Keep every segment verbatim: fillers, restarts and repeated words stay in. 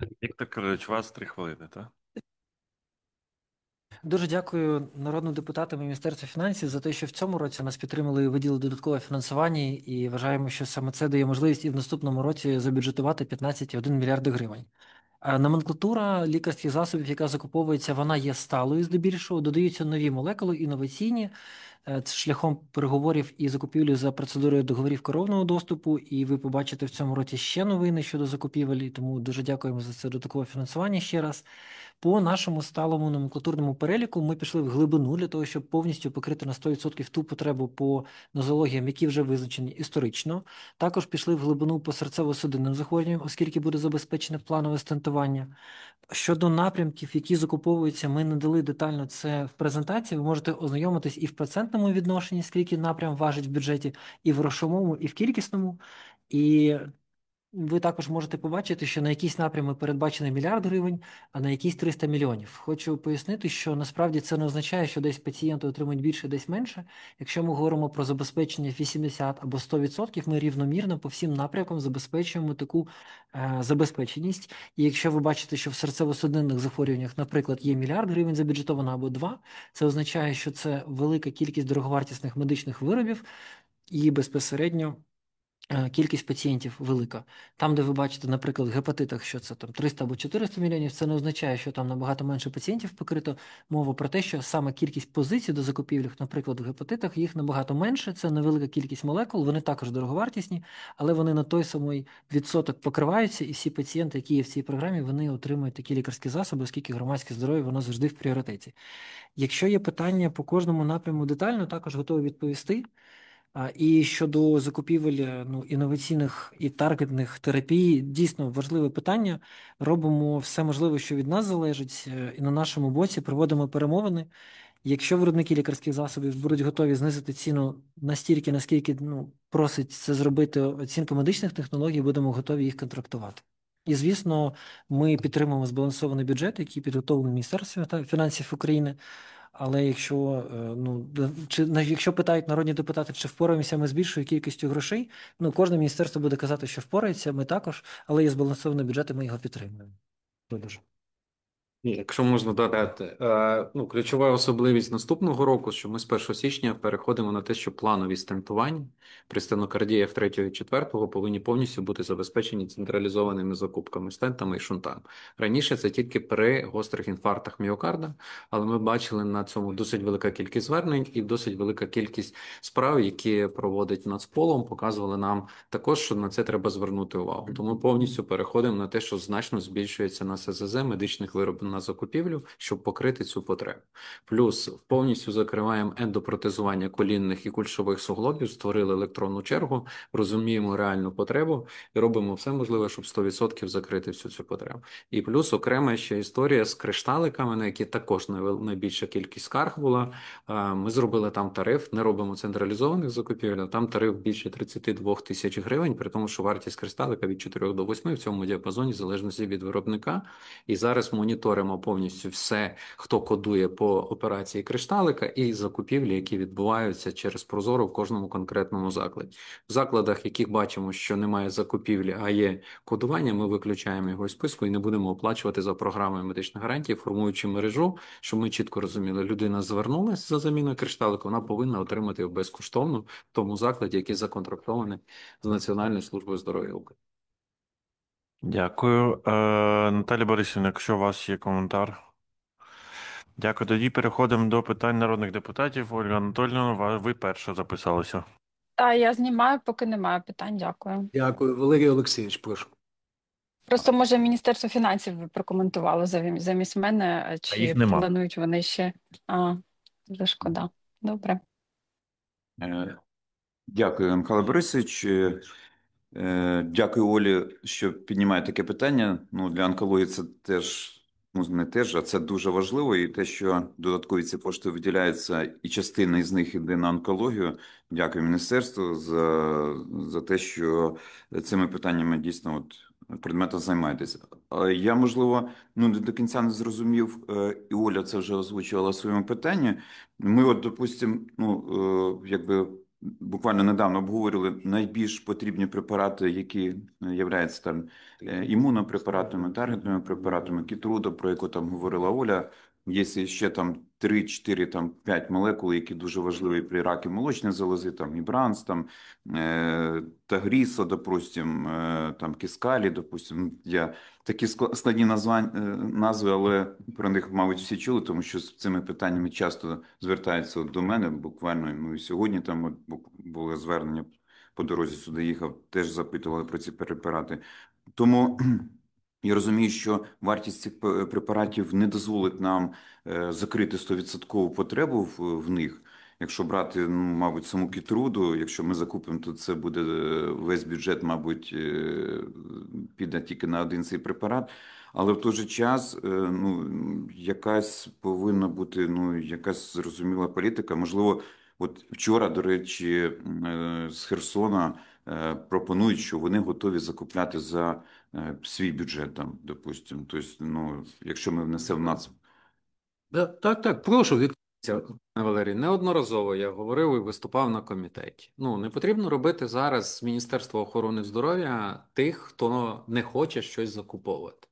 Віктор Кирилович, у вас три хвилини, так? Дуже дякую народним депутатам і Міністерству фінансів за те, що в цьому році нас підтримали і виділили додаткове фінансування, і вважаємо, що саме це дає можливість і в наступному році забюджетувати п'ятнадцять цілих один мільярди гривень. А номенклатура лікарських засобів, яка закуповується, вона є сталою здебільшого. Додаються нові молекули, інноваційні, е, це шляхом переговорів і закупівлі за процедурою договорів коровного доступу. І ви побачите в цьому році ще новини щодо закупівель. Тому дуже дякуємо за це додаткове фінансування ще раз. По нашому сталому номенклатурному переліку ми пішли в глибину для того, щоб повністю покрити на сто відсотків ту потребу по нозологіям, які вже визначені історично. Також пішли в глибину по серцево-судинним захворюванням, оскільки буде забезпечене планове стентування. Щодо напрямків, які закуповуються, ми надали детально це в презентації. Ви можете ознайомитись і в процентному відношенні, скільки напрям важить в бюджеті, і в грошовому, і в кількісному. І ви також можете побачити, що на якісь напрями передбачено мільярд гривень, а на якісь триста мільйонів. Хочу пояснити, що насправді це не означає, що десь пацієнти отримують більше, десь менше. Якщо ми говоримо про забезпечення вісімдесят або сто відсотків, ми рівномірно по всім напрямкам забезпечуємо таку е, забезпеченість. І якщо ви бачите, що в серцево-судинних захворюваннях, наприклад, є мільярд гривень забюджетовано або два, це означає, що це велика кількість дороговартісних медичних виробів і безпосередньо. Е, Кількість пацієнтів велика. Там, де ви бачите, наприклад, в гепатитах, що це там триста або чотириста мільйонів, це не означає, що там набагато менше пацієнтів покрито. Мова про те, що саме кількість позицій до закупівлі, наприклад, в гепатитах, їх набагато менше, це невелика кількість молекул, вони також дороговартісні, але вони на той самий відсоток покриваються, і всі пацієнти, які є в цій програмі, вони отримують такі лікарські засоби, оскільки громадське здоров'я, воно завжди в пріоритеті. Якщо є питання по кожному напряму детально, також готовий відповісти. А, І щодо закупівель е, ну, інноваційних і таргетних терапій, дійсно важливе питання. Робимо все можливе, що від нас залежить, е, і на нашому боці проводимо перемовини. Якщо виробники лікарських засобів будуть готові знизити ціну настільки, наскільки ну, просить це зробити оцінка медичних технологій, будемо готові їх контрактувати. І, звісно, ми підтримуємо збалансований бюджет, який підготовлений Міністерством фінансів України. Але якщо е, ну д- чи на- якщо питають народні депутати, чи впораємося ми з більшою кількістю грошей, ну кожне міністерство буде казати, що впорається, ми також, але є збалансований бюджет, і ми його підтримуємо. Дуже. Якщо можна додати, е, ну, ключова особливість наступного року, що ми з першого січня переходимо на те, що планові стентування при стенокардії третього і четвертого повинні повністю бути забезпечені централізованими закупками стентами і шунтами. Раніше це тільки при гострих інфарктах міокарда, але ми бачили на цьому досить велика кількість звернень і досить велика кількість справ, які проводить Нацполом, показували нам також, що на це треба звернути увагу. Тому повністю переходимо на те, що значно збільшується на ес ес зет медичних виробів на закупівлю, щоб покрити цю потребу. Плюс повністю закриваємо ендопротезування колінних і кульшових суглобів, створили електронну чергу, розуміємо реальну потребу і робимо все можливе, щоб сто відсотків закрити всю цю потребу. І плюс окрема ще історія з кришталиками, на які також найбільша кількість скарг була. Ми зробили там тариф, не робимо централізованих закупівель, а там тариф більше тридцять два тисяч гривень, при тому, що вартість кристалика від чотирьох до восьми в цьому діапазоні, в залежності від виробника. І зараз моніторимо повністю все, хто кодує по операції кришталика і закупівлі, які відбуваються через Прозоро в кожному конкретному закладі. В закладах, яких бачимо, що немає закупівлі, а є кодування, ми виключаємо його з списку і не будемо оплачувати за програмою медичних гарантій, формуючи мережу, щоб ми чітко розуміли, людина звернулася за заміною кришталика, вона повинна отримати його безкоштовно в тому закладі, який законтрактований з Національною службою здоров'я України. Дякую. Е, Наталя Борисівна, якщо у вас є коментар. Дякую. Тоді переходимо до питань народних депутатів. Ольга Анатольовна, ва- ви перша записалися. Та я знімаю, поки немає питань. Дякую. Дякую. Валерій Олексійович, прошу. Просто може Міністерство фінансів ви прокоментувало замість замість мене, А чи їх нема. планують вони ще. А, дуже шкода. Добре. Е, Дякую, Михайло Борисович. Е, е, Дякую, Олі, що піднімає таке питання. Ну, для онкології це теж, ну не теж, а це дуже важливо. І те, що додаткові ці кошти виділяються, і частина із них йде на онкологію. Дякую міністерству за, за те, що цими питаннями дійсно от предметно займаєтеся. А я, можливо, ну не до кінця не зрозумів, е, і Оля це вже озвучувала в своєму питанні. Ми, от, допустимо, ну, е, якби буквально недавно обговорювали найбільш потрібні препарати, які являються там е, імунопрепаратами, таргетними препаратами, Кітруда, про яку там говорила Оля. Є ще там три, чотири, там п'ять молекул, які дуже важливі при ракі молочної залози, там Ібранс, там е, Тагрісо, допустим, е, там Кіскалі, допустим. Я такі скла- складні названь, е, назви, але про них, мабуть, всі чули, тому що з цими питаннями часто звертаються от до мене, буквально, ну і сьогодні там от бу- було звернення по дорозі сюди їхав, теж запитували про ці препарати. Тому я розумію, що вартість цих п- препаратів не дозволить нам е, закрити сто відсотків потребу в, в них. Якщо брати, ну, мабуть, саму Кітруду, якщо ми закупимо, то це буде е, весь бюджет, мабуть, е, піде тільки на один цей препарат. Але в той же час, е, ну, якась повинна бути, ну, якась зрозуміла політика. Можливо, от вчора, до речі, е, з Херсона е, пропонують, що вони готові закупляти за е, свій бюджет, там, допустимо. Тобто, ну, якщо ми внесемо в НАЦ. Да, так, так, прошу, Віктор. Пане Валерій, неодноразово я говорив і виступав на комітеті. Ну, не потрібно робити зараз з Міністерства охорони здоров'я тих, хто не хоче щось закуповувати.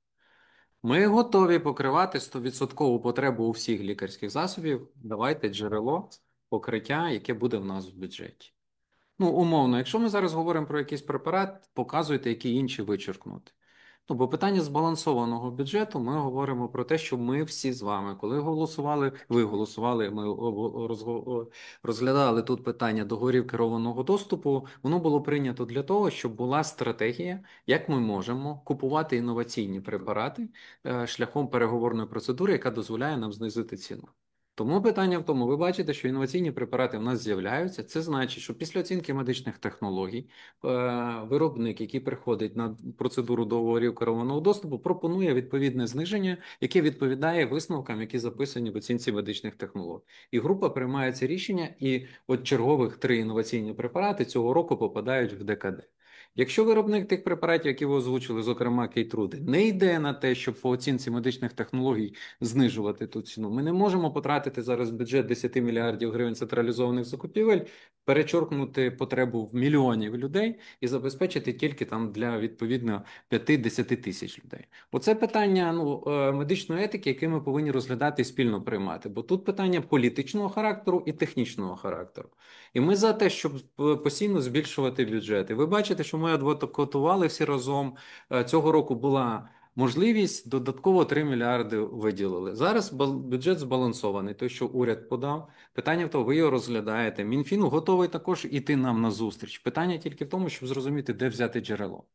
Ми готові покривати сто відсотків потребу у всіх лікарських засобів. Давайте джерело покриття, яке буде в нас в бюджеті. Ну, умовно, якщо ми зараз говоримо про якийсь препарат, показуйте, які інші вичеркнути. Ну, бо питання збалансованого бюджету, ми говоримо про те, що ми всі з вами, коли голосували, ви голосували, ми розго- розглядали тут питання договорів керованого доступу, воно було прийнято для того, щоб була стратегія, як ми можемо купувати інноваційні препарати е, шляхом переговорної процедури, яка дозволяє нам знизити ціну. Тому питання в тому, ви бачите, що інноваційні препарати в нас з'являються. Це значить, що після оцінки медичних технологій е, виробник, який приходить на процедуру договорів керованого доступу, пропонує відповідне зниження, яке відповідає висновкам, які записані в оцінці медичних технологій. І група приймає це рішення, і от чергових три інноваційні препарати цього року попадають в ДКД. Якщо виробник тих препаратів, які ви озвучили, зокрема Кейтруди, не йде на те, щоб по оцінці медичних технологій знижувати ту ціну, ми не можемо потратити зараз бюджет десять мільярдів гривень централізованих закупівель, перечоркнути потребу в мільйонів людей і забезпечити тільки там для відповідно п'ять-десять тисяч людей. Оце питання ну, е, медичної етики, яке ми повинні розглядати і спільно приймати. Бо тут питання політичного характеру і технічного характеру. І ми за те, щоб е, постійно збільшувати бюджети. Ви бачите, що ми адвокатували всі разом. Е, Цього року була можливість, додатково три мільярди виділили. Зараз бал- бюджет збалансований, той, що уряд подав. Питання в тому, ви його розглядаєте. Мінфін готовий також іти нам на зустріч. Питання тільки в тому, щоб зрозуміти, де взяти джерело.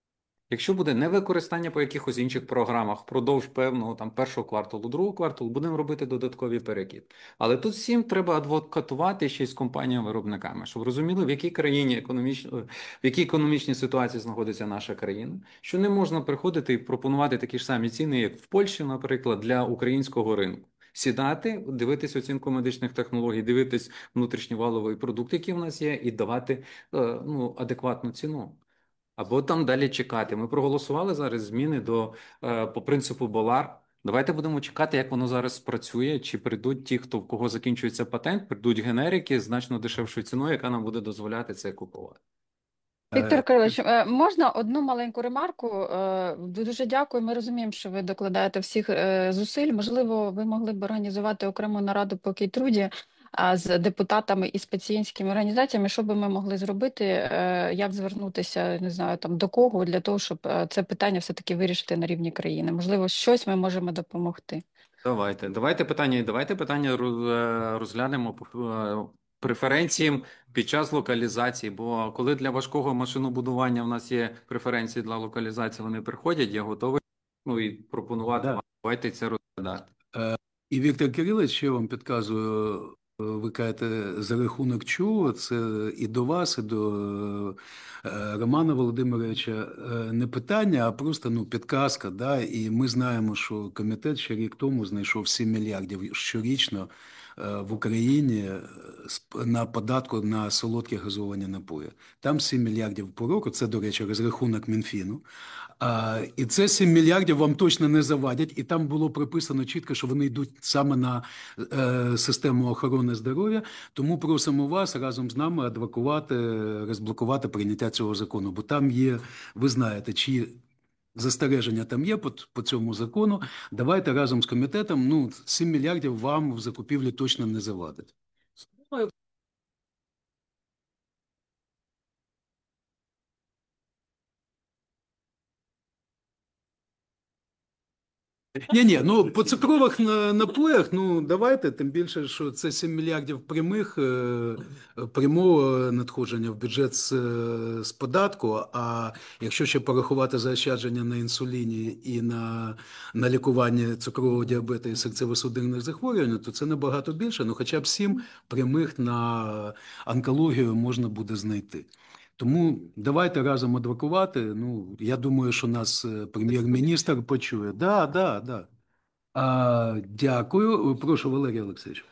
Якщо буде невикористання по якихось інших програмах впродовж певного там першого кварталу, другого кварталу, будемо робити додаткові перекид. Але тут всім треба адвокатувати ще й з компаніями-виробниками, щоб розуміли, в якій країні економічно, в якій економічній ситуації знаходиться наша країна, що не можна приходити і пропонувати такі ж самі ціни, як в Польщі, наприклад, для українського ринку. Сідати, дивитись оцінку медичних технологій, дивитись внутрішній валовий продукт, який в нас є, і давати е, ну, адекватну ціну. Або там далі чекати. Ми проголосували зараз зміни до е, по принципу Болар. Давайте будемо чекати, як воно зараз спрацює, чи прийдуть ті, хто в кого закінчується патент, прийдуть генерики з значно дешевшою ціною, яка нам буде дозволяти це купувати. Віктор Кирилович, е, можна одну маленьку ремарку? Е, Дуже дякую. Ми розуміємо, що ви докладаєте всіх е, зусиль. Можливо, ви могли б організувати окрему нараду по Кейтруді а, з депутатами і з пацієнтськими організаціями. Що би ми могли зробити? е, Як звернутися, не знаю, там до кого для того, щоб е, це питання все-таки вирішити на рівні країни? Можливо, щось ми можемо допомогти. Давайте, давайте питання, давайте питання роз- е, розглянемо по е, преференціям під час локалізації. Бо коли для важкого машинобудування в нас є преференції для локалізації, вони приходять, я готовий ну, і пропонувати Да. вам. Давайте це розглядати. І Віктор Кирилович, ще вам підказую, е, ви кажете, за рахунок чого, це і до вас, і до е, Романа Володимировича е, не питання, а просто ну, підказка. Да? І ми знаємо, що комітет ще рік тому знайшов сім мільярдів щорічно в Україні е, сп- на податку на солодкі газовані напої. Там сім мільярдів по року, це, до речі, розрахунок Мінфіну. А, і це сім мільярдів вам точно не завадять, і там було прописано чітко, що вони йдуть саме на е, систему охорони здоров'я. Тому просимо вас разом з нами адвокувати, розблокувати прийняття цього закону. Бо там є, ви знаєте, чи застереження там є по, по цьому закону. Давайте разом з комітетом, ну, сім мільярдів вам в закупівлі точно не завадить. Ні, ні, ну по цукрових на- напоях, ну давайте, тим більше, що це сім мільярдів прямих е, прямого надходження в бюджет з, е, з податку. А якщо ще порахувати заощадження на інсуліні і на, на лікування цукрового діабету і серцево-судинних захворювань, то це набагато більше. Ну, хоча б сім прямих на онкологію можна буде знайти. Тому давайте разом адвокувати. Ну, я думаю, що нас е, прем'єр-міністр почує. Да, да, да. А, дякую. Прошу, Валерій Олексійович.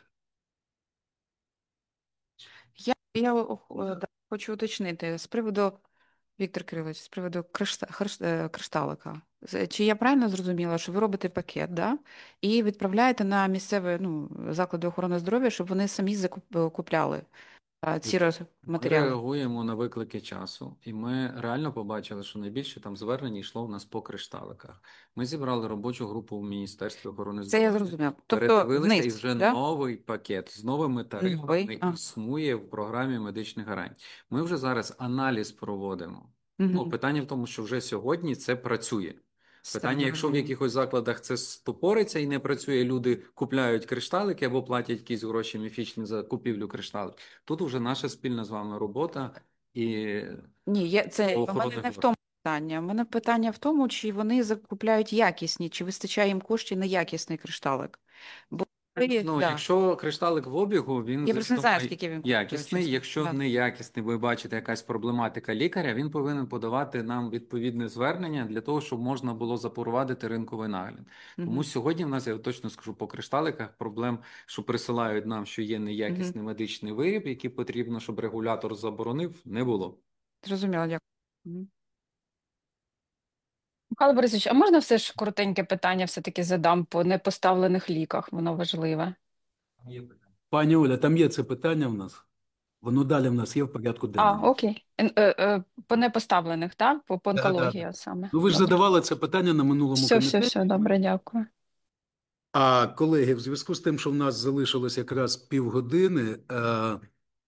Я, я о, о, да, хочу уточнити з приводу, Віктор Кирилович, з приводу кришта, хриш- е, кришталика. З- Чи я правильно зрозуміла, що ви робите пакет, да? І відправляєте на місцеві, ну, заклади охорони здоров'я, щоб вони самі закупляли ці роз- Ми матеріали? реагуємо на виклики часу, і ми реально побачили, що найбільше там звернень йшло в нас по кришталиках. Ми зібрали робочу групу в Міністерстві охорони Це я здоров'я, зрозуміла. Тобто передивилися, і вниз, вже да? новий пакет з новими тарифами Новий, ага. існує в програмі медичних гарантій. Ми вже зараз аналіз проводимо. Ну, Угу. питання в тому, що вже сьогодні це працює. Питання, якщо в Зрозуміло. якихось закладах це стопориться і не працює, люди купляють кришталики або платять якісь гроші міфічні за купівлю кришталиків. Тут вже наша спільна з вами робота і Ні, я, це у охорони мене не в здоров'я. тому питання. У мене питання в тому, чи вони закупляють якісні, чи вистачає їм коштів на якісний кришталик. Бо ви- Ну, да. якщо кришталик в обігу, він Я просто не знаю, звісно, скільки він коштує, якісний. чесно. Якщо Да. неякісний, ви бачите якась проблематика лікаря, він повинен подавати нам відповідне звернення для того, щоб можна було запровадити ринковий нагляд. Тому Мгм. сьогодні в нас, я точно скажу, по кришталиках проблем, що присилають нам, що є неякісний медичний виріб, який потрібно, щоб регулятор заборонив, не було. Зрозуміло, дякую. Мгм. Михайло Борисович, а можна все ж коротеньке питання все-таки задам по непоставлених ліках? Воно важливе. Пані Оля, там є це питання в нас. Воно далі в нас є в порядку А, денному. окей. Ен- е, е, По непоставлених, так? По, по Да, да, онкології да. саме. Ну, ви ж Добре. задавали це питання на минулому Все, все, комітеті. все, добре, дякую. А, колеги, в зв'язку з тим, що в нас залишилось якраз півгодини, е,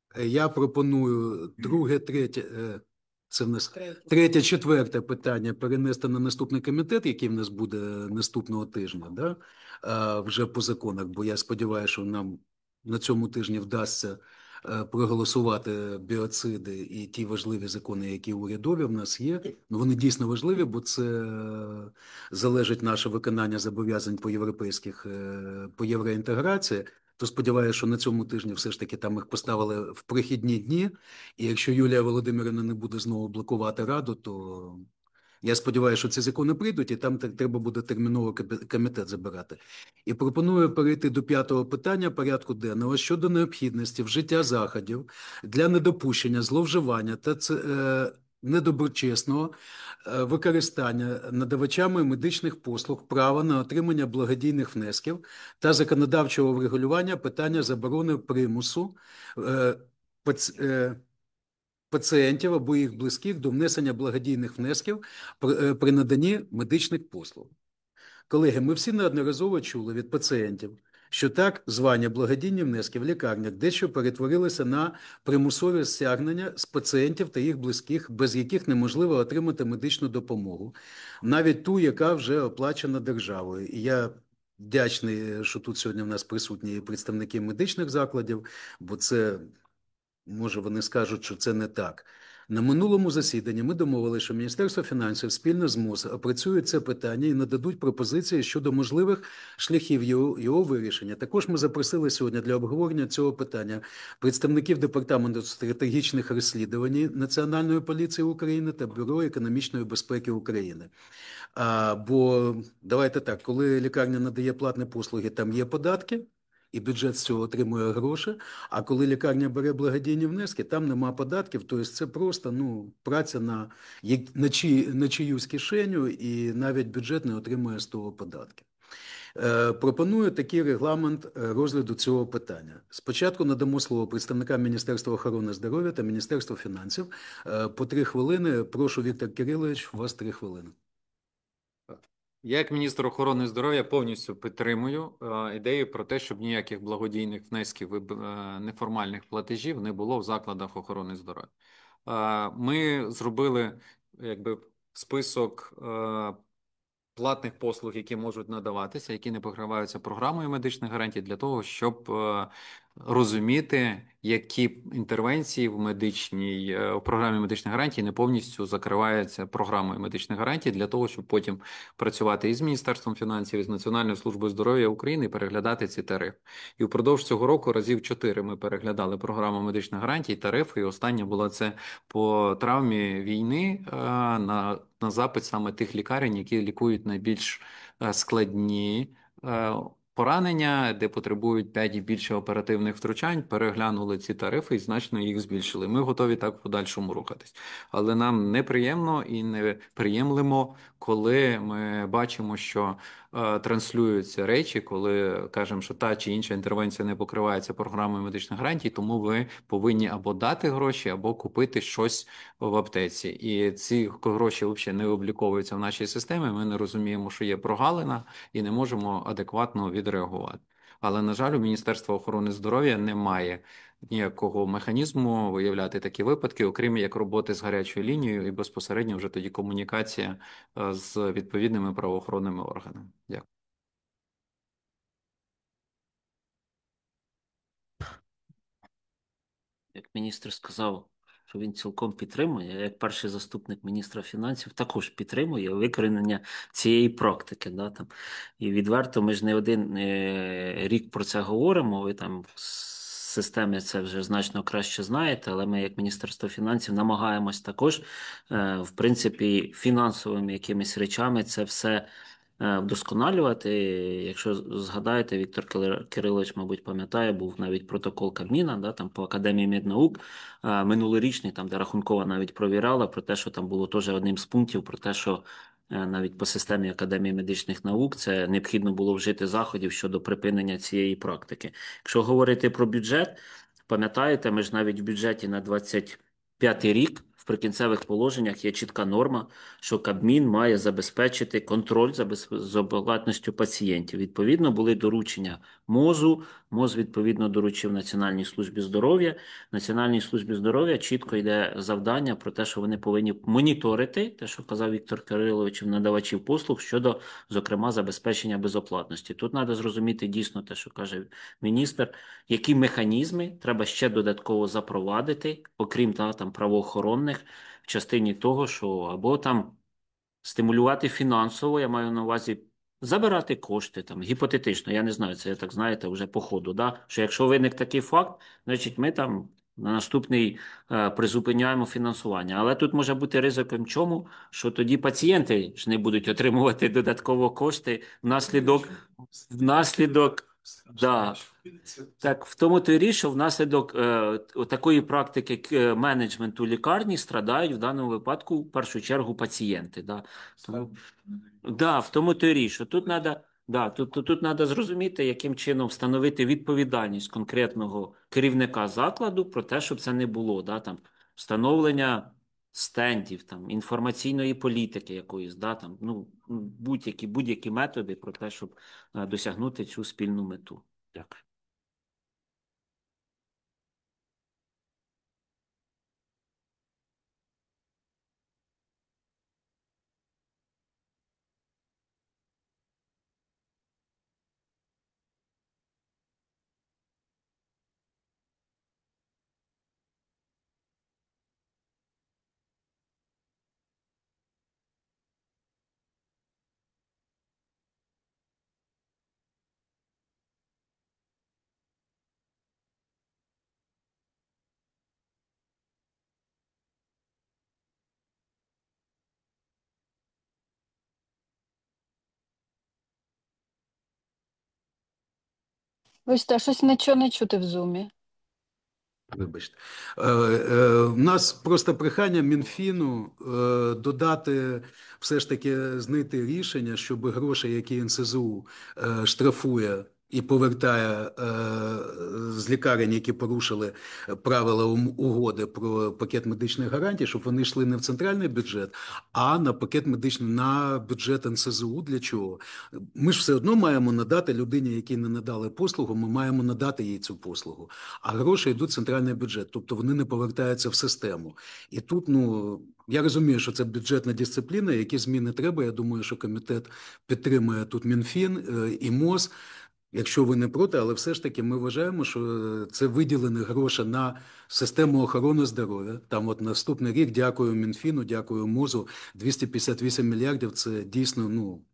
я пропоную друге, третє, е, це в нас третє, четверте питання перенести на наступний комітет, який в нас буде наступного тижня, да? е, вже по законах, бо я сподіваюся, що нам на цьому тижні вдасться е, проголосувати біоциди і ті важливі закони, які урядові в нас є. Ну, вони дійсно важливі, бо це е, залежить наше виконання зобов'язань по європейських, е, по євроінтеграції. То сподіваюся, що на цьому тижні все ж таки там їх поставили в прохідні дні. І якщо Юлія Володимирівна не буде знову блокувати Раду, то я сподіваюся, що ці закони прийдуть, і там так треба буде терміново кабі- комітет забирати. І пропоную перейти до п'ятого питання порядку денного щодо необхідності вжиття заходів для недопущення зловживання та це, е, недоброчесного е, використання надавачами медичних послуг права на отримання благодійних внесків та законодавчого врегулювання питання заборони примусу е, пац- е, пацієнтів або їх близьких до внесення благодійних внесків при, е, при наданні медичних послуг. Колеги, ми всі неодноразово чули від пацієнтів, що так звані благодійні внески в лікарнях дещо перетворилися на примусові стягнення з пацієнтів та їх близьких, без яких неможливо отримати медичну допомогу, навіть ту, яка вже оплачена державою. І я вдячний, що тут сьогодні в нас присутні представники медичних закладів, бо це, може, вони скажуть, що це не так. На минулому засіданні ми домовилися, що Міністерство фінансів спільно з МОЗ опрацює це питання і нададуть пропозиції щодо можливих шляхів його, його вирішення. Також ми запросили сьогодні для обговорення цього питання представників Департаменту стратегічних розслідувань Національної поліції України та Бюро економічної безпеки України. А, бо давайте так, коли лікарня надає платні послуги, там є податки, і бюджет з цього отримує гроші. А коли лікарня бере благодійні внески, там нема податків. Тобто це просто ну, праця на, на, чиї, на чиюсь кишеню, і навіть бюджет не отримує з того податків. Е, пропоную такий регламент розгляду цього питання. Спочатку надамо слово представникам Міністерства охорони здоров'я та Міністерства фінансів. Е, по три хвилини. Прошу, Віктор Кирилович, у вас три хвилини. Я, як міністр охорони здоров'я, повністю підтримую е, ідею про те, щоб ніяких благодійних внесків і е, неформальних платежів не було в закладах охорони здоров'я. Е, ми зробили якби список е, платних послуг, які можуть надаватися, які не покриваються програмою медичних гарантій, для того, щоб е, розуміти, які інтервенції в медичній е, в програмі медичних гарантій не повністю закриваються програмою медичних гарантій, для того, щоб потім працювати із Міністерством фінансів, і з Національною службою здоров'я України і переглядати ці тарифи. І впродовж цього року разів чотири ми переглядали програму медичних гарантій, тарифи, і остання була це по травмі війни е, на, на запит саме тих лікарень, які лікують найбільш е, складні е, поранення, де потребують п'ять і більше оперативних втручань, переглянули ці тарифи і значно їх збільшили. Ми готові так в подальшому рухатись. Але нам неприємно і неприємлемо, коли ми бачимо, що е, транслюються речі, коли кажемо, що та чи інша інтервенція не покривається програмою медичних гарантій, тому ви повинні або дати гроші, або купити щось в аптеці. І ці гроші взагалі не обліковуються в нашій системі, ми не розуміємо, що є прогалина, і не можемо адекватно відреагувати. Але, на жаль, у Міністерства охорони здоров'я немає ніякого механізму виявляти такі випадки, окрім як роботи з гарячою лінією і безпосередньо вже тоді комунікація е, з відповідними правоохоронними органами. Дякую. Як міністр сказав, що він цілком підтримує, я як перший заступник міністра фінансів також підтримую викорінення цієї практики. Да, там. І відверто ми ж не один е, рік про це говоримо, ви там в системі це вже значно краще знаєте, але ми як Міністерство фінансів намагаємось також, е, в принципі, фінансовими якимись речами це все е, вдосконалювати. Якщо згадаєте, Віктор Кирилович, мабуть, пам'ятає, був навіть протокол Кабміна, да, там по Академії меднаук е, минулорічний, там де Рахункова навіть провіряла про те, що там було теж одним з пунктів про те, що е, навіть по системі Академії медичних наук це необхідно було вжити заходів щодо припинення цієї практики. Якщо говорити про бюджет, пам'ятаєте, ми ж навіть в бюджеті на двадцять п'ятий рік в прикінцевих положеннях є чітка норма, що Кабмін має забезпечити контроль за безоплатністю пацієнтів. Відповідно, були доручення МОЗу, МОЗ, відповідно, доручив Національній службі здоров'я. Національній службі здоров'я чітко йде завдання про те, що вони повинні моніторити, те, що казав Віктор Кирилович, надавачів послуг щодо, зокрема, забезпечення безоплатності. Тут треба зрозуміти дійсно те, що каже міністр, які механізми треба ще додатково запровадити, окрім та, там, правоохоронних, в частині того, що або там стимулювати фінансово, я маю на увазі забирати кошти, там, гіпотетично, я не знаю, це, так знаєте, вже по ходу, да? Що якщо виник такий факт, значить ми там на наступний е, призупиняємо фінансування. Але тут може бути ризиком чому, що тоді пацієнти ж не будуть отримувати додатково кошти внаслідок, внаслідок Да. Так, в тому то й річ, що внаслідок е, такої практики е, менеджменту лікарні страдають в даному випадку в першу чергу пацієнти. Да. Тому, да, в тому то й річ, що тут треба да, тут, тут, тут треба зрозуміти, яким чином встановити відповідальність конкретного керівника закладу про те, щоб це не було. Да, там, встановлення стендів, там, інформаційної політики якоїсь, да, там, ну, будь-які, будь-які методи про те, щоб е, досягнути цю спільну мету. Дякую. Вибачте, щось нічого не чути в зумі. Вибачте. Е, е, в нас просто прохання Мінфіну е, додати, все ж таки знайти рішення, щоб гроші, які ен ес зе у е, штрафує і повертає е, з лікарень, які порушили правила ум- угоди про пакет медичних гарантій, щоб вони йшли не в центральний бюджет, а на пакет медичний, на бюджет ен ес зе у. Для чого? Ми ж все одно маємо надати людині, якій не надали послугу, ми маємо надати їй цю послугу. А гроші йдуть в центральний бюджет, тобто вони не повертаються в систему. І тут, ну, я розумію, що це бюджетна дисципліна, які зміни треба. Я думаю, що комітет підтримує тут Мінфін е, і МОЗ, якщо ви не проти, але все ж таки ми вважаємо, що це виділені гроші на систему охорони здоров'я. Там от наступний рік, дякую Мінфіну, дякую МОЗу, двісті п'ятдесят вісім мільярдів, це дійсно, ну,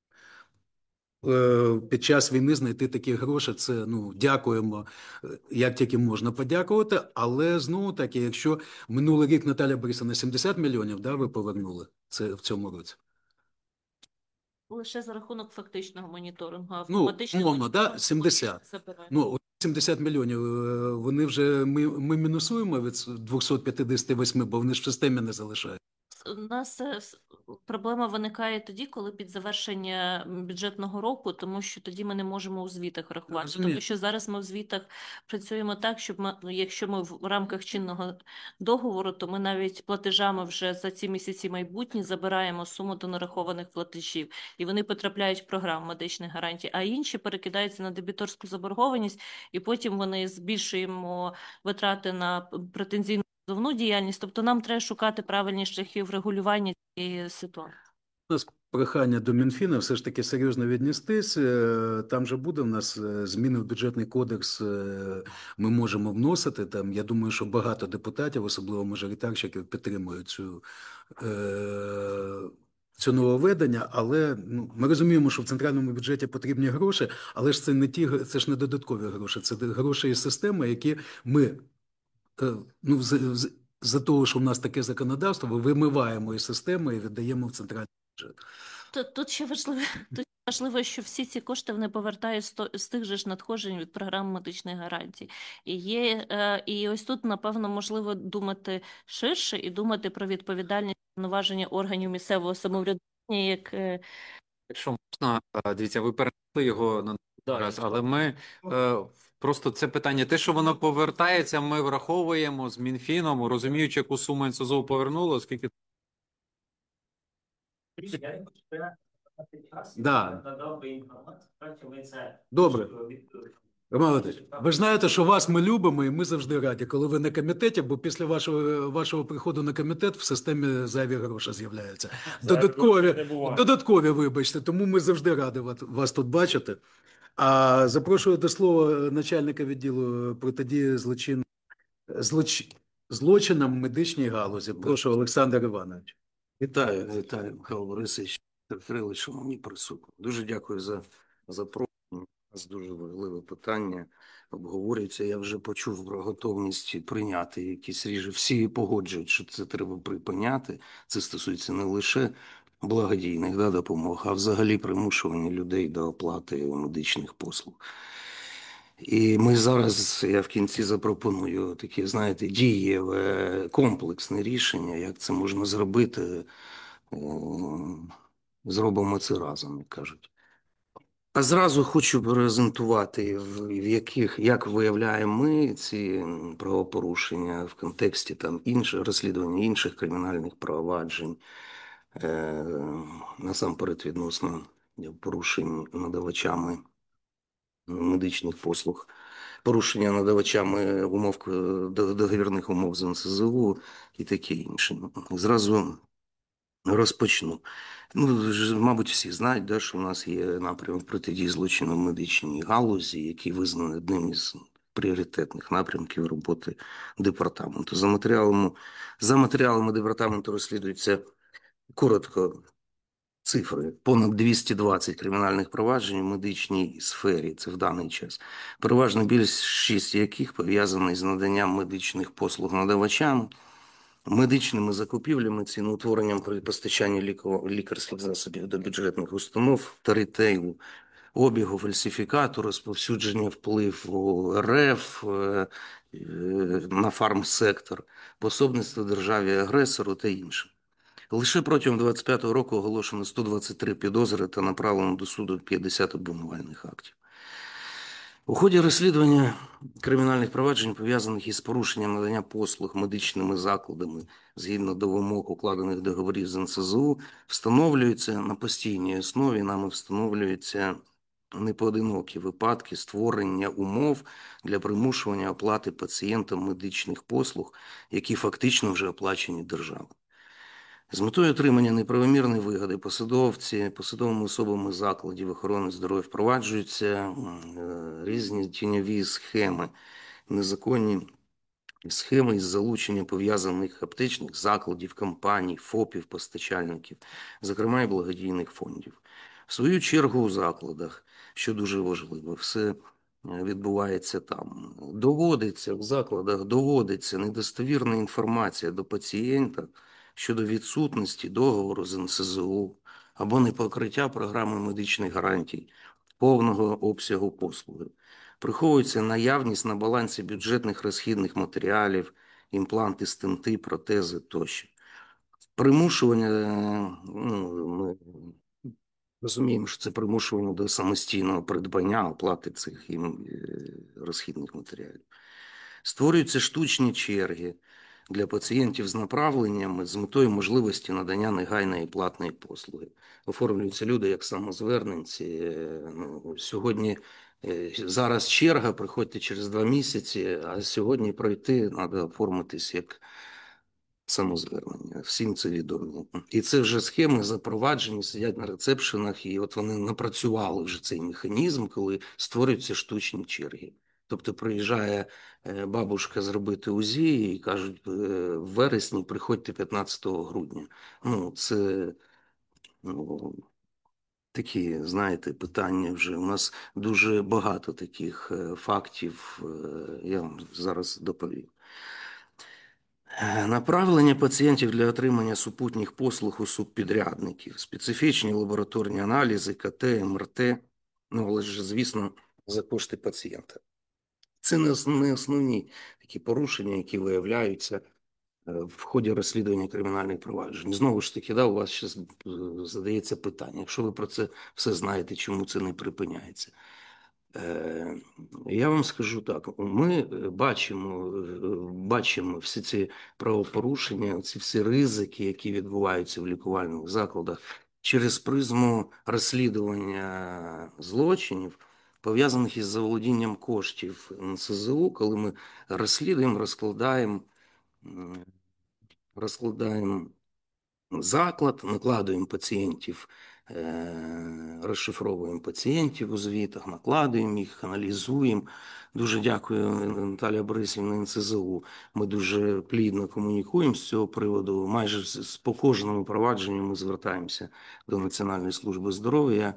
е, під час війни знайти такі гроші, це, ну, дякуємо, е, як тільки можна подякувати, але знову таки, якщо минулий рік Наталя Борисівна сімдесят мільйонів, да, ви повернули це в цьому році. Лише за рахунок фактичного моніторингу, а Ну, автоматичний умовно, да, моніторинг сімдесят. забирає. Ну, от сімдесят мільйонів, е, вони вже, ми, ми мінусуємо від двісті п'ятдесят вісім, бо вони ж в системі не залишають. У нас е, с- проблема виникає тоді, коли під завершення м, бюджетного року, тому що тоді ми не можемо у звітах рахувати. Розумію. Тому що зараз ми в звітах працюємо так, щоб ми, ну, якщо ми в рамках чинного договору, то ми навіть платежами вже за ці місяці майбутні забираємо суму до нарахованих платежів, і вони потрапляють в програму медичних гарантій, а інші перекидаються на дебіторську заборгованість, і потім вони збільшуємо витрати на п- претензійну позовну діяльність, тобто нам треба шукати правильні шляхи врегулювання цієї ситуації. У нас прохання до Мінфіна все ж таки серйозно віднестись. Е, Там же буде в нас е, зміни в бюджетний кодекс, е, ми можемо вносити. Там, я думаю, що багато депутатів, особливо мажоритарщиків, підтримують цю, е, цю нововведення, але, ну, ми розуміємо, що в центральному бюджеті потрібні гроші, але ж це не ті, г- це ж не додаткові гроші, це гроші із системи, які ми, е, ну, з- з- за того, що в нас таке законодавство, вимиваємо із системи і віддаємо в центральний бюджет. Тут, тут ще важливо, тут важливо, що всі ці кошти вони повертають з, то- з тих же ж надходжень від програми медичних гарантій. І є, е, і ось тут, напевно, можливо думати ширше і думати про відповідальність повноваження органів місцевого самоврядування, як е, Якщо можна, е, дивіться, ви перенесли його на Да, раз, я- але ми е, просто це питання, те, що воно повертається, ми враховуємо з Мінфіном, розуміючи, яку суму ен ес зе у повернуло, оскільки Да. Добре. Роман Володимирович, ви ж знаєте, що вас ми любимо, і ми завжди раді, коли ви на комітеті, бо після вашого, вашого приходу на комітет в системі зайві гроші з'являються. Додаткові, додаткові, вибачте, тому ми завжди раді вас, вас тут бачити. А запрошую до слова начальника відділу протидії злочин, злоч, злочинам в медичній галузі. Прошу, Олександр Іванович. Вітаю, вітаю, Михайло Борисович, Кирилович, шановні присутні. Дуже дякую за запрошення. У нас дуже важливе питання обговорюється. Я вже почув про готовність прийняти якісь рішення. Всі погоджують, що це треба припиняти. Це стосується не лише благодійних, да, допомог, а взагалі примушування людей до оплати медичних послуг. І ми зараз, я в кінці запропоную таке, знаєте, дієве, комплексне рішення, як це можна зробити. Е, Зробимо це разом, як кажуть. А зразу хочу презентувати, в, в яких, як виявляємо ми ці правопорушення в контексті там інших розслідування інших кримінальних проваджень, е, насамперед відносно порушень надавачами медичних послуг, порушення надавачами умов е, до- договірних умов з ен ес зе у і таке інше. Зразу розпочну. Ну, ж, мабуть, всі знають, да, що в нас є напрямок протидії злочину в медичній галузі, який визнаний одним із пріоритетних напрямків роботи департаменту. За матеріалами, за матеріалами департаменту розслідується коротко цифри. Понад двісті двадцять кримінальних проваджень у медичній сфері, це в даний час. Переважно більшість яких пов'язані з наданням медичних послуг надавачами, медичними закупівлями, ціноутворенням при постачанні ліко- лікарських засобів до бюджетних установ та рітейлу, обігу фальсифікату, розповсюдження впливу РФ е, е, на фармсектор, пособництво державі-агресору та інше. Лише протягом двадцять п'ятого року оголошено сто двадцять три підозри та направлено до суду п'ятдесят обвинувальних актів. У ході розслідування кримінальних проваджень, пов'язаних із порушенням надання послуг медичними закладами згідно до вимог укладених договорів з ен ес зе у, встановлюються на постійній основі, нами встановлюються непоодинокі випадки створення умов для примушування оплати пацієнтам медичних послуг, які фактично вже оплачені державою. З метою отримання неправомірної вигоди посадовці, посадовими особами закладів охорони здоров'я впроваджуються е, різні тіньові схеми, незаконні схеми із залучення пов'язаних аптечних закладів, компаній, ФОПів, постачальників, зокрема і благодійних фондів. В свою чергу у закладах, що дуже важливо, все відбувається там. Доводиться, в закладах доводиться недостовірна інформація до пацієнта щодо відсутності договору з ен ес зе у або непокриття програми медичних гарантій повного обсягу послуги. Приховується наявність на балансі бюджетних розхідних матеріалів, імпланти, стенти, протези тощо. Примушування, ну, ми розуміємо, що це примушування до самостійного придбання, оплати цих їм розхідних матеріалів. Створюються штучні черги для пацієнтів з направленнями з метою можливості надання негайної платної послуги. Оформлюються люди як самозверненці. Ну, сьогодні, зараз черга, приходьте через два місяці, а сьогодні пройти, треба оформитись як самозвернення. Всім це відомо. І це вже схеми запроваджені, сидять на рецепшенах, і от вони напрацювали вже цей механізм, коли створюються штучні черги. Тобто приїжджає бабушка зробити УЗІ і кажуть, в вересні приходьте п'ятнадцятого грудня. Ну, це ну, такі, знаєте, питання вже. У нас дуже багато таких фактів, я вам зараз доповім. Направлення пацієнтів для отримання супутніх послуг у субпідрядників, специфічні лабораторні аналізи, ка те, ем ер те, ну, але ж, звісно, за кошти пацієнта. Це не основні такі порушення, які виявляються в ході розслідування кримінальних проваджень. Знову ж таки, да, у вас ще задається питання, якщо ви про це все знаєте, чому це не припиняється. Я вам скажу так, ми бачимо, бачимо всі ці правопорушення, ці всі ризики, які відбуваються в лікувальних закладах, через призму розслідування злочинів, пов'язаних із заволодінням коштів ен ес зе у, коли ми розслідуємо, розкладаємо, розкладаємо заклад, накладуємо пацієнтів, розшифровуємо пацієнтів у звітах, накладуємо їх, аналізуємо. Дуже дякую, Наталія Борисівна, ен ес зе у. Ми дуже плідно комунікуємо з цього приводу. Майже по кожному провадженню ми звертаємося до Національної служби здоров'я,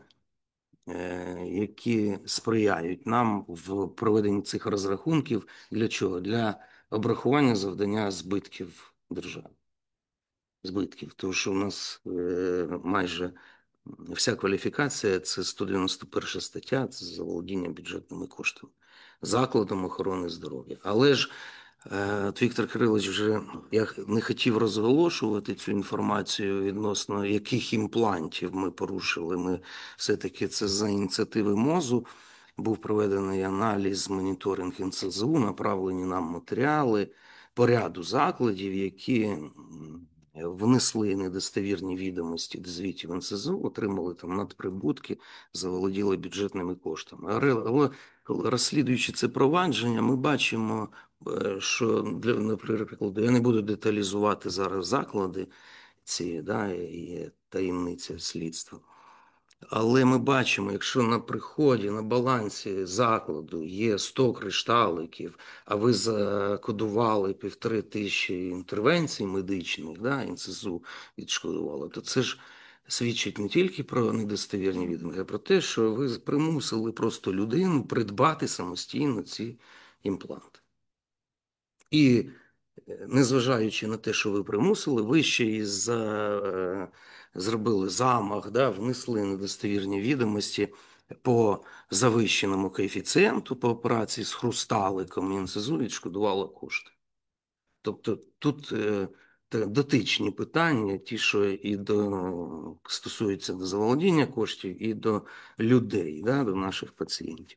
які сприяють нам в проведенні цих розрахунків. Для чого? Для обрахування завдання збитків держави. Збитків, тому що у нас е, майже вся кваліфікація – це сто дев'яносто перша стаття, це заволодіння бюджетними коштами, закладом охорони здоров'я. Але ж е, Віктор Кирилович вже, я не хотів розголошувати цю інформацію відносно яких імплантів ми порушили. Ми все-таки це за ініціативи МОЗу. Був проведений аналіз, моніторинг ен ес зе у, направлені нам матеріали по ряду закладів, які внесли недостовірні відомості до звітів ен ес зе у, отримали там надприбутки, заволоділи бюджетними коштами. Але розслідуючи це провадження, ми бачимо, що, для, наприклад, я не буду деталізувати зараз заклади ці, да, і таємниця слідства. Але ми бачимо, якщо на приході, на балансі закладу є сто кришталиків, а ви закодували півтори тисячі інтервенцій медичних, да, ен ес зе у відшкодувало, то це ж свідчить не тільки про недостовірні відомості, а про те, що ви примусили просто людину придбати самостійно ці імпланти. І незважаючи на те, що ви примусили, ви ще і за, зробили замах, да, внесли недостовірні відомості по завищеному коефіцієнту по операції з хрусталиком і НСЗУ відшкодувало кошти. Тобто тут е, та- дотичні питання, ті, що і до, стосуються до заволодіння коштів, і до людей, да, до наших пацієнтів.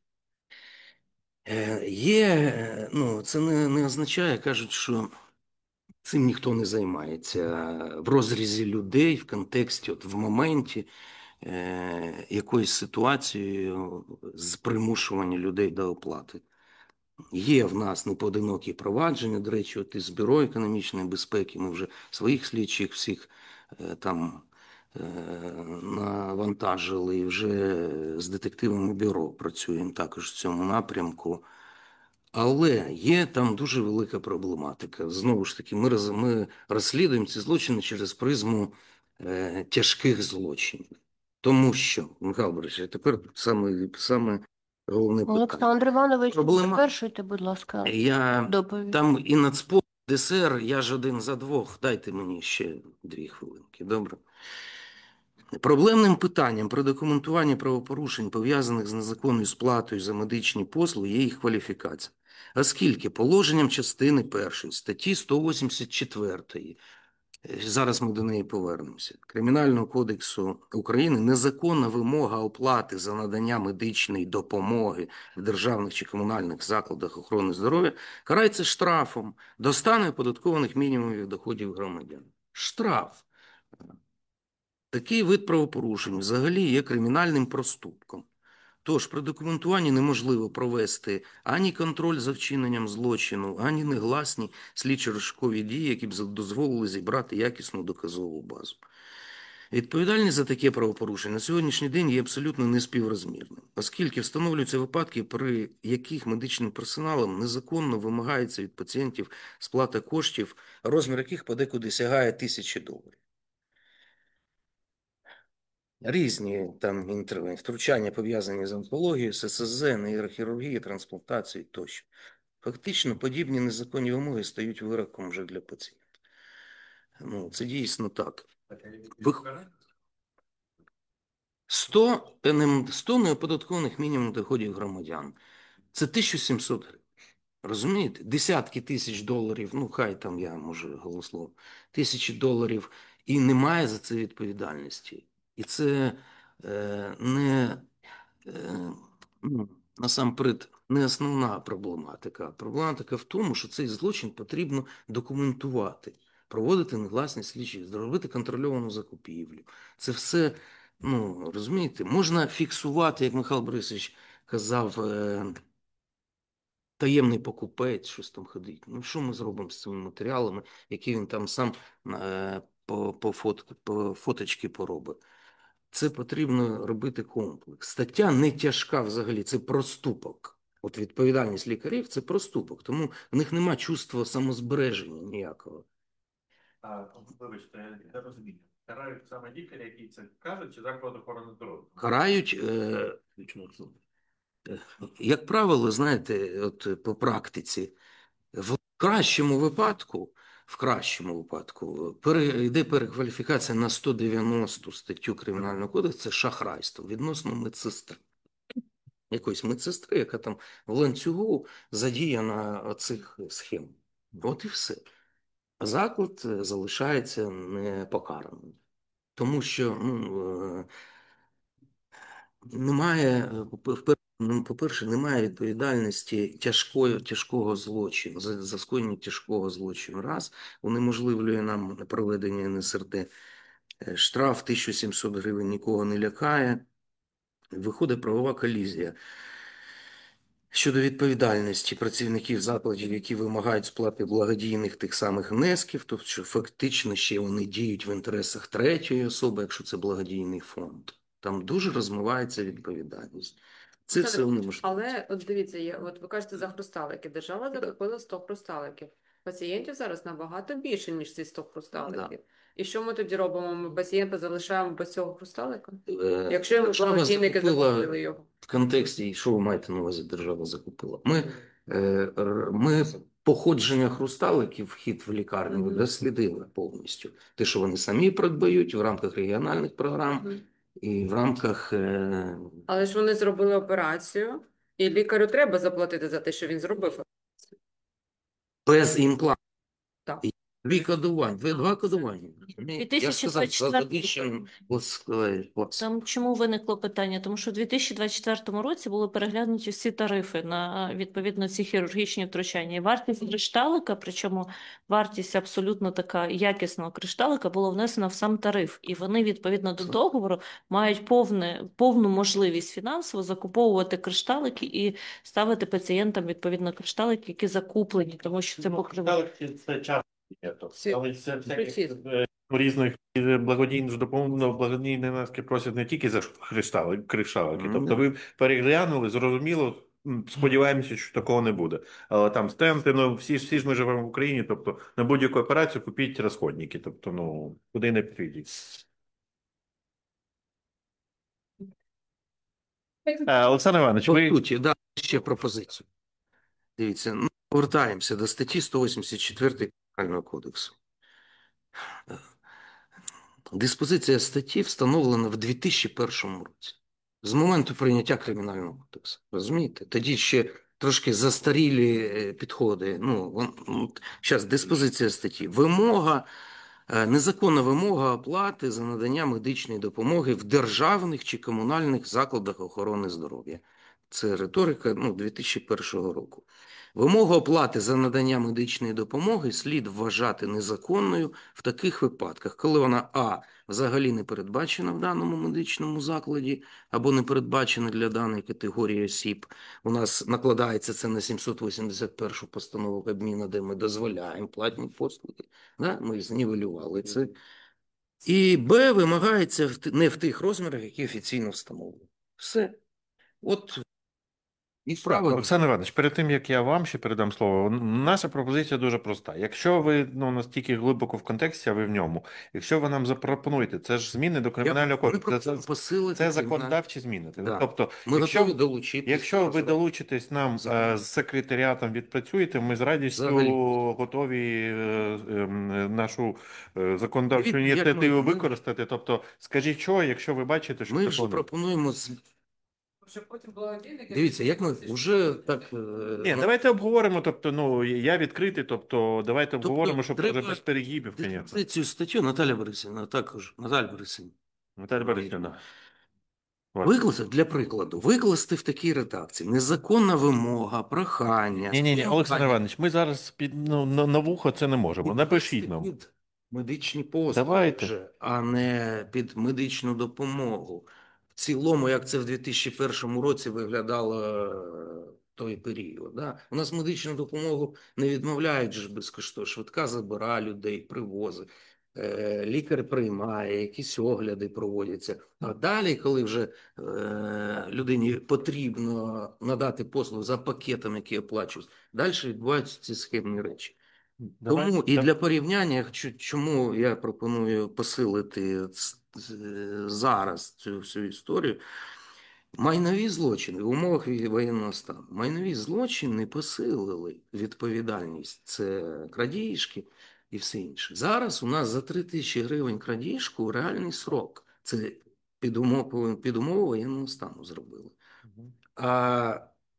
Е, є, е, ну, це не, не означає, кажуть, що цим ніхто не займається. В розрізі людей, в контексті, от в моменті е, якоїсь ситуації з примушування людей до оплати. Є в нас непоодинокі провадження, до речі, от із Бюро економічної безпеки, ми вже своїх слідчих всіх е, там е, навантажили, і вже з детективами бюро працюємо також в цьому напрямку. Але є там дуже велика проблематика. Знову ж таки, ми, роз, ми розслідуємо ці злочини через призму е, тяжких злочинів. Тому що, Михайло Борисович, тепер саме, саме головне питання. Олександр Іванович, Проблема- завершуйте, будь ласка, Я доповідь. там і Нацпол, ДСР, я ж один за двох. Дайте мені ще дві хвилинки, добре? Проблемним питанням при документуванні правопорушень, пов'язаних з незаконною сплатою за медичні послуги, є їх кваліфікація. Оскільки положенням частини першої статті сто вісімдесят чотири, зараз ми до неї повернемося, Кримінального кодексу України незаконна вимога оплати за надання медичної допомоги в державних чи комунальних закладах охорони здоров'я карається штрафом до стану оподаткованих мінімумів доходів громадян. Штраф. Такий вид правопорушень взагалі є кримінальним проступком. Тож при документуванні неможливо провести ані контроль за вчиненням злочину, ані негласні слідчо-розшукові дії, які б дозволили зібрати якісну доказову базу. Відповідальність за таке правопорушення на сьогоднішній день є абсолютно неспіврозмірним, оскільки встановлюються випадки, при яких медичним персоналом незаконно вимагається від пацієнтів сплата коштів, розмір яких подекуди сягає тисячі доларів. Різні там інтервенції, втручання пов'язані з онкологією, ес ес зет, нейрохірургією, трансплантацією тощо. Фактично, подібні незаконні вимоги стають вироком вже для пацієнта. Ну, це дійсно так. Вих- сто, НМ сто неоподаткованих мінімум доходів громадян. Це тисяча сімсот гривень. Розумієте? Десятки тисяч доларів, ну хай там я, може, голослов, тисячі доларів, і немає за це відповідальності. І це е, не, е, ну, насамперед, не основна проблематика. Проблематика в тому, що цей злочин потрібно документувати, проводити негласні слідчі, зробити контрольовану закупівлю. Це все, ну, розумієте, можна фіксувати, як Михайло Борисович казав, е, таємний покупець, щось там ходить. Ну, що ми зробимо з цими матеріалами, які він там сам е, по, по, фот, по фоточки поробить? Це потрібно робити комплекс. Стаття не тяжка взагалі, це проступок. От відповідальність лікарів – це проступок, тому в них нема чувства самозбереження ніякого. А, вибачте, я не розумію. Карають саме лікарі, які це кажуть, чи заклад охорони здоров'я? Карають, е, як правило, знаєте, от по практиці, в кращому випадку, в кращому випадку, пере, йде перекваліфікація на сто дев'яносту статтю Кримінального кодексу, це шахрайство відносно медсестри. Якоїсь медсестри, яка там в ланцюгу задіяна оцих схем. От і все. Заклад залишається непокараним. Тому що, ну, немає, по-перше, немає відповідальності тяжкого, тяжкого злочину, за, за скоєння тяжкого злочину. Раз, унеможливлює нам проведення ен ес ер де. Штраф тисяча сімсот гривень нікого не лякає. Виходить правова колізія. Щодо відповідальності працівників закладів, які вимагають сплати благодійних тих самих внесків, тобто що фактично ще вони діють в інтересах третьої особи, якщо це благодійний фонд. Там дуже розмивається відповідальність. Це все унеможливо. Але от дивіться, є, от ви кажете за хрусталики. Держава закупила сто хрусталиків. Пацієнтів зараз набагато більше, ніж ці сто хрусталиків. Да. І що ми тоді робимо? Ми пацієнта залишаємо без цього хрусталика? Е, Якщо йому держава благодійники закупила закупили його. в контексті, що ви маєте на увазі, держава закупила? Ми, е, р- ми походження хрусталиків, вхід в лікарню Мгм. дослідили повністю. Те, що вони самі придбають в рамках регіональних програм, Мгм. і в рамках е, Але ж вони зробили операцію, і лікарю треба заплатити за те, що він зробив. без імпланту. Так. І Дві кодування, ви два кодування. розумієте? Я ж сказав, за завищеним клас. Там чому виникло питання? Тому що у дві тисячі двадцять четвертому році були переглянуті всі тарифи на відповідно ці хірургічні втручання. І вартість кришталика, причому вартість абсолютно така якісного кришталика, була внесена в сам тариф. І вони відповідно до договору мають повне, повну можливість фінансово закуповувати кришталики і ставити пацієнтам відповідно кришталики, які закуплені, тому що це покриває. Це часто є, Всі- але це Причина. всяких е, різних е, благодійних допомог, ну, благодійні внески просять не тільки за криштали, кришталики. Мгм. Тобто ви переглянули, зрозуміло, м, сподіваємося, що такого не буде. Але там стенти, ну всі ж всі ж ми живемо в Україні, тобто на будь-яку операцію купіть розходники. Тобто, ну куди не підійдіть. Е, Олександр Іванович, По ви суті, да, ще пропозицію. Дивіться, ну, повертаємося до статті сто вісімдесят чотири Кримінального кодексу. Е, Диспозиція статті встановлена в дві тисячі першому році. З моменту прийняття Кримінального кодексу. Розумієте? Тоді ще трошки застарілі е, підходи. Ну, зараз диспозиція статті. Вимога, е, незаконна вимога оплати за надання медичної допомоги в державних чи комунальних закладах охорони здоров'я. Це риторика ну, дві тисячі першого року. Вимогу оплати за надання медичної допомоги слід вважати незаконною в таких випадках, коли вона а. взагалі не передбачена в даному медичному закладі або не передбачена для даної категорії осіб. У нас накладається це на сімсот вісімдесят першу постанову Кабміна, де ми дозволяємо платні послуги. Да? Ми знівелювали це. І б. вимагається в т- не в тих розмірах, які офіційно встановлені. Все. От і правильно. Олександр Іванович, перед тим як я вам ще передам слово, н- наша пропозиція дуже проста. Якщо ви ну настільки глибоко в контексті, а ви в ньому, якщо ви нам запропонуєте, це ж зміни до кримінального Ми кодексу, це, пропонуємо це, посилити це кримінальне- законодавчі зміни. Да. Тобто, Ми якщо, готові долучитись. якщо ви просто. долучитесь нам Взагалі. е, з секретаріатом відпрацюєте, ми з радістю Взагалі. готові е, ем, нашу е, законодавчу Дивіться, як ініціативу ми- ми- використати. Тобто, скажіть, що, якщо ви бачите, що Ми це ж планує. пропонуємо з- Щоб потім благодійники... Дивіться, як ми вже так. е, Ні, ну, давайте обговоримо. Тобто, ну я відкритий, тобто давайте Тобто обговоримо, щоб треба- вже без перегибів, звісно. Цю статтю Наталя Борисівна також. Наталя Борисівна. Наталя Борисівна. От. Викласти, для прикладу, викласти в такій редакції незаконна вимога, прохання. Ні, ні, ні, спонукання. Олександр Іванович, ми зараз під ну, на, на вухо це не можемо. Напишіть нам. Під медичні послуги, Давайте. вже, а не під медичну допомогу. В цілому, як це в дві тисячі першому році виглядало е, той період. Да? У нас медичну допомогу не відмовляють же ж безкоштовно. Швидка забирає людей, привозить. Е, Лікар приймає, якісь огляди проводяться. А далі, коли вже е, людині потрібно надати послугу за пакетом, який оплачують, далі відбуваються ці схемні речі. Давай- Тому і да- для порівняння, чу- чому я пропоную посилити ц- з- зараз цю всю історію. Майнові злочини в умовах вій- воєнного стану. Майнові злочини посилили відповідальність. Це крадіжки і все інше. Зараз у нас за три тисячі гривень крадіжку реальний срок. Це під умову, під умову воєнного стану зробили. А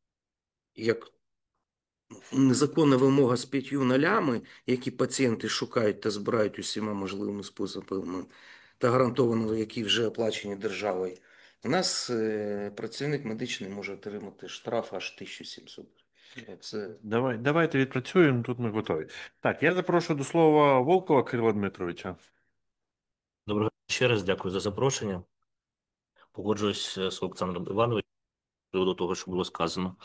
як незаконна вимога з п'ятью нолями, які пацієнти шукають та збирають усіма можливими способами, та гарантовано, які вже оплачені державою, у нас е, працівник медичний може отримати штраф аж тисячу сімсот. Це Давай, давайте відпрацюємо, тут ми готові. Так, я запрошую до слова Волкова Кирила Дмитровича. Доброго дня ще раз, дякую за запрошення. Погоджуюсь е, з Олександром Івановичем з приводу того, що було сказано.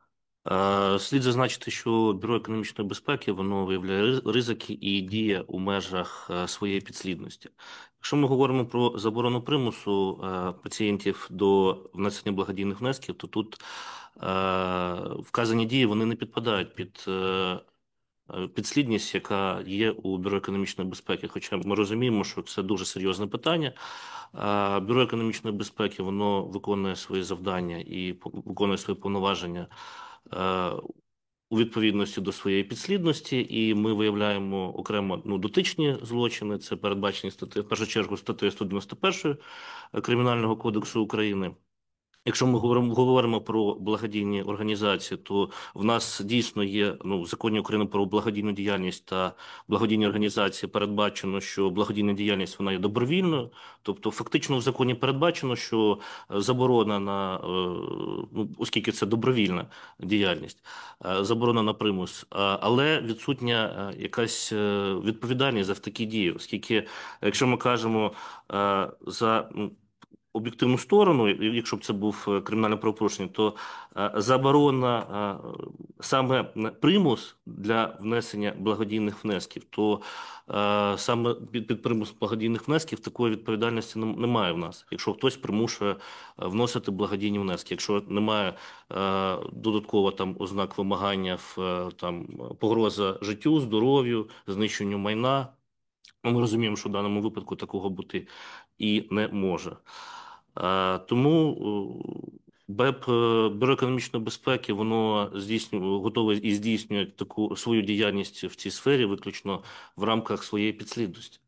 Е, Слід зазначити, що Бюро економічної безпеки воно виявляє риз- ризики і діє у межах е, своєї підслідності. Якщо ми говоримо про заборону примусу е, пацієнтів до внесення благодійних внесків, то тут е, вказані дії вони не підпадають під е, е, підслідність, яка є у Бюро економічної безпеки. Хоча ми розуміємо, що це дуже серйозне питання. Е, Бюро економічної безпеки воно виконує свої завдання і по- виконує свої повноваження е, у відповідності до своєї підслідності, і ми виявляємо окремо ну, дотичні злочини, це передбачені статті, в першу чергу статтею сто дев'яносто першою Кримінального кодексу України. Якщо ми говоримо, говоримо про благодійні організації, то в нас дійсно є ну, в законі України про благодійну діяльність та благодійні організації передбачено, що благодійна діяльність вона є добровільною. Тобто фактично в законі передбачено, що заборона на, е, ну, оскільки це добровільна діяльність, е, заборона на примус, е, але відсутня е, якась е, відповідальність за такі дії, оскільки, якщо ми кажемо е, за ну, об'єктивну сторону, якщо б це був е, кримінальне правопорушення, то е, заборона е, саме на примус для внесення благодійних внесків, то е, саме під, під примус благодійних внесків такої відповідальності нем- немає в нас. Якщо хтось примушує е, вносити благодійні внески, якщо немає е, додатково там ознак вимагання в е, там погроза життю, здоров'ю, знищенню майна, ну, ми розуміємо, що в даному випадку такого бути і не може. Е, Тому е, БЕП, е, Бюро економічної безпеки, воно здійснює, готове і здійснює таку свою діяльність в цій сфері виключно в рамках своєї підслідності.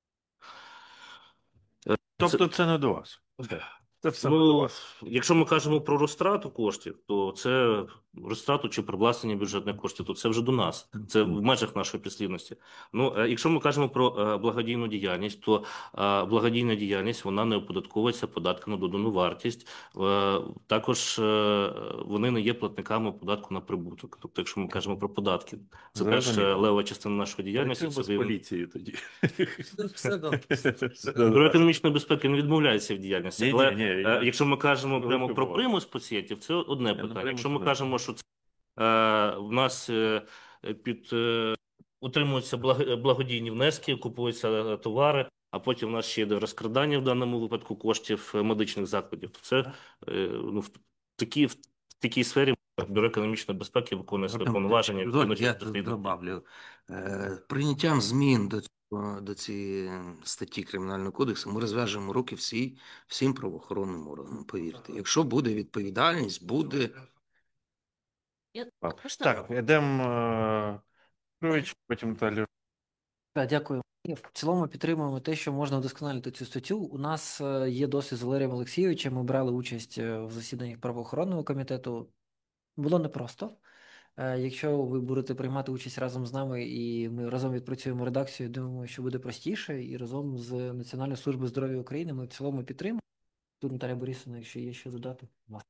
Е, Тобто Це, це не до вас. Це все не до ну, вас. якщо ми кажемо про розтрату коштів, то це розтрату чи привласнення бюджетних коштів, то це вже до нас. Це в межах нашої підслідності. Ну, е, якщо ми кажемо про е, благодійну діяльність, то е, благодійна діяльність, вона не оподатковується податком на додану вартість. Е, Також е, вони не є платниками податку на прибуток. Тобто, якщо ми кажемо про податки, це теж е, Зрозуміло. левова частина нашої діяльності. Працюємо Це з виявлення- поліцією тоді. Все добре. Все Бюро добре. економічної безпеки не відмовляється в діяльності. Ні, Але ні, ні, е, я- якщо ми кажемо Велика прямо про повага. примус пацієнтів, це одне Я на питання. примус Якщо ми не кажемо, що це е, в нас е, під е, утримуються благо- благодійні внески, купуються е, товари, а потім в нас ще йде розкрадання в даному випадку коштів е, медичних закладів, то це е, ну, в такій в такій сфері Бюро економічної безпеки виконує свої повноваження. Дозволь, ну, я відповідно, тут розслідування. добавлю. Е, Прийняттям змін до цього, до цієї статті Кримінального кодексу ми розв'яжемо руки всі, всім правоохоронним органам, повірте. Якщо буде відповідальність, буде... Я Так, можна? Так, йдемо е, Петрович, потім Наталія. Так, дякую. І В цілому підтримуємо те, що можна вдосконалити цю статтю. У нас е, є досвід з Валерієм Олексійовичем. Ми брали участь е, в засіданнях правоохоронного комітету. Було непросто. Е, Якщо ви будете приймати участь разом з нами і ми разом відпрацюємо редакцію, думаю, що буде простіше. І разом з Національною службою здоров'я України ми в цілому підтримуємо. Тут Наталія Борисівна, якщо є що додати.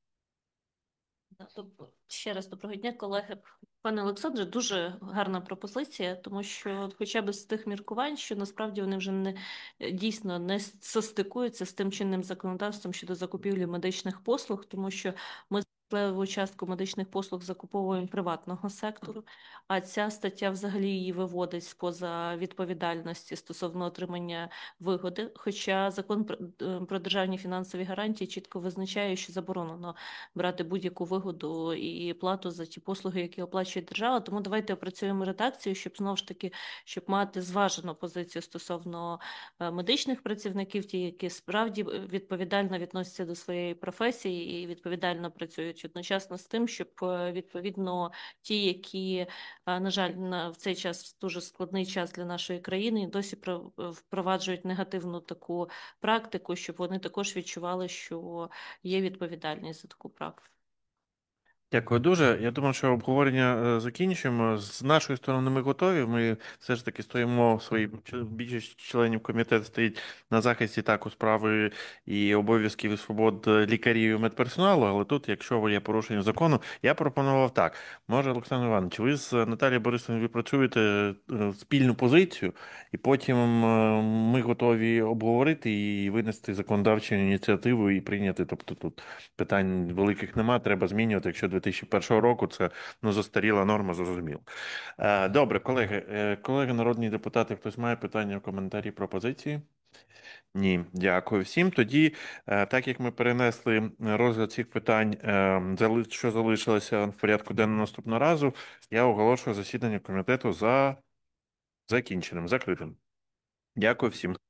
Да, доб- Ще раз доброго дня, колеги. Пане Олександре, дуже гарна пропозиція, тому що от хоча б з тих міркувань, що насправді вони вже не е, дійсно не с- состикуються з тим чинним законодавством щодо закупівлі медичних послуг, тому що ми левову частку медичних послуг закуповуємо приватного сектору, а ця стаття взагалі її виводить з-поза відповідальності стосовно отримання вигоди. Хоча закон про, е, про державні фінансові гарантії чітко визначає, що заборонено брати будь-яку вигоду і плату за ті послуги, які оплачує держава. Тому давайте опрацюємо редакцію, щоб знову ж таки, щоб мати зважену позицію стосовно е, медичних працівників, ті, які справді е, відповідально відносяться до своєї професії і відповідально працюють одночасно з тим, щоб е, відповідно ті, які, е, на жаль, на в цей час дуже складний час для нашої країни, і досі про- впроваджують негативну таку практику, щоб вони також відчували, що є відповідальність за таку практику. Дякую дуже. Я думаю, що обговорення е, закінчимо. З нашої сторони ми готові. Ми все ж таки стоїмо, свої більшість членів комітету стоїть на захисті також справи і обов'язків і свобод лікарів і медперсоналу, але тут, якщо є порушення закону, я пропонував так. Може, Олександр Іванович, ви з Наталією Борисовною відпрацюєте е, спільну позицію, і потім е, ми готові обговорити і винести законодавчу ініціативу і прийняти. Тобто тут питань великих нема, треба змінювати. Якщо дві тисячі першого року це ну, застаріла норма, зрозуміло. Е, Добре, колеги, Е, колеги народні депутати, хтось має питання, коментарі, пропозиції? Ні, дякую всім. Тоді, е, так як ми перенесли розгляд цих питань, е, зали- що залишилося в порядку денного наступного разу, я оголошую засідання комітету за закінченим, закритим. Дякую всім.